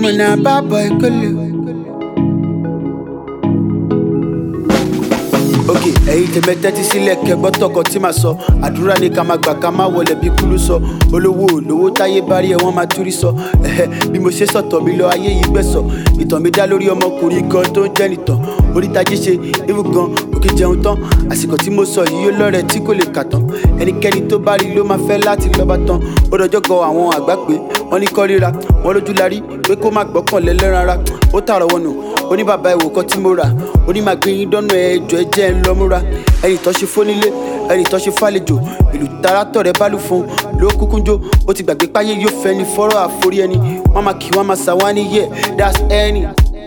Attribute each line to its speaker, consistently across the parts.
Speaker 1: na bad boy kolo. Okay, ẹ̀yin tẹ̀mẹ́ tẹ́tí sílẹ̀ kẹgbọ́ tọkọ tí màá sọ. Àdúrà ní ká máa gbà ká máa wọlé bí kúlú sọ. Olówó olówó táyé bá rí ẹ wọ́n máa túrí sọ. Bí mo ṣe sọ̀tọ̀ mi lọ ayé yìí gbẹ̀sọ̀. Ìtàn mi dá lórí ọmọkùnrin kan tó ń jẹ́ nìtàn. Orítajé ṣe ewu gan òkè jẹun tán. Àsìkò tí mo sọ yìí ó lọ́rẹ̀ tí kò lè kà tán. Ẹnikẹ́ni tó bá rí ló máa fẹ́ láti lọ́ba tán. Ó dọjọ́ kọ àwọn àgbà pé wọ́n ní kọ́ ríra. Wọ́n lójú la rí pé kó má gbọ́kànlé lẹ́ran ara. Ó tààrọ̀ wọnù. Ó ní bàbá ìwò kan tí mo rà. Ó ní máa gbé yín dọ́nà ẹjọ́ ẹ jẹ́ ń lọ múra. Ẹni tó ṣe fónílé, ẹni tó ṣe fàlejò. Ìlú tarátọ̀ rẹ̀ bá lù fún ló kúkún jó. Ó ti gbàgbé páyé yóò fẹ́ ni fọ́rọ̀ àforí ẹni. Wọ́n máa kí wọ́n máa sà wá ní yeah, that's any.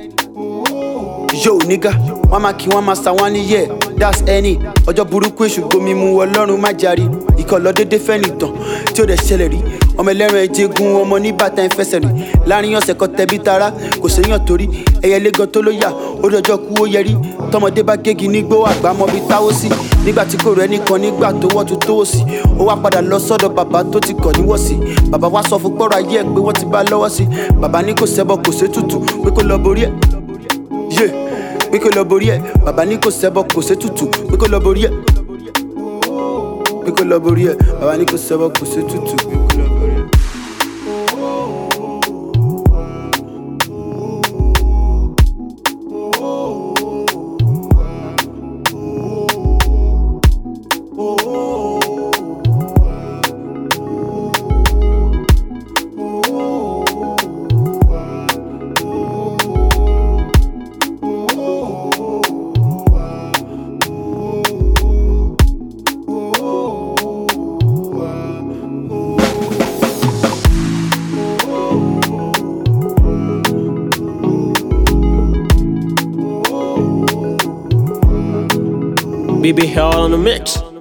Speaker 1: Yo nigga, wọ́n máa kí wọ́n máa sà wá ní yeah, that's any. Ọjọ́ burúkú èṣù gbomi mu Ọlọ́run má jàre. Ìkọ̀ lọ dédé fẹ́ nìtàn tí ó dẹ̀ ṣẹlẹ̀ rí. Ọmọ ẹlẹ́ran ẹ̀jẹ̀gun ọmọ ní bàtà ìfẹsẹ̀ rìn. Láàrin ọ̀sẹ̀ kan tẹ̀bí tara kò séyàn torí. Ẹyẹ lẹ́gàn tó ló yà ó dọjọ́ kú ó yẹrí. Tọmọdé bá gégi nígbó àgbà mọ bí táwó sí. Nígbà tí kò rẹ́ nìkan nígbà tó wọ́n tún tó sí. Ó wá padà lọ sọ́dọ̀ bàbá tó ti kọ̀ níwọ̀sí. Bàbá wá sọ fún pọ́rọ̀ ayé ẹ̀ pé wọ́n ti bá lọ́wọ́ sí. Bàbá ní kò ṣẹbọ kò sé tutù pé kó lọ borí ẹ̀. Pé kó lọ borí ẹ̀. Bàbá ní kò ṣẹbọ kò sé tutù pé kó lọ borí ẹ̀. Pé kó lọ borí ẹ̀. Bàbá ní kò ṣẹbọ kò sé tutù pé kó lọ borí ẹ̀.
Speaker 2: BB Hell on the mix.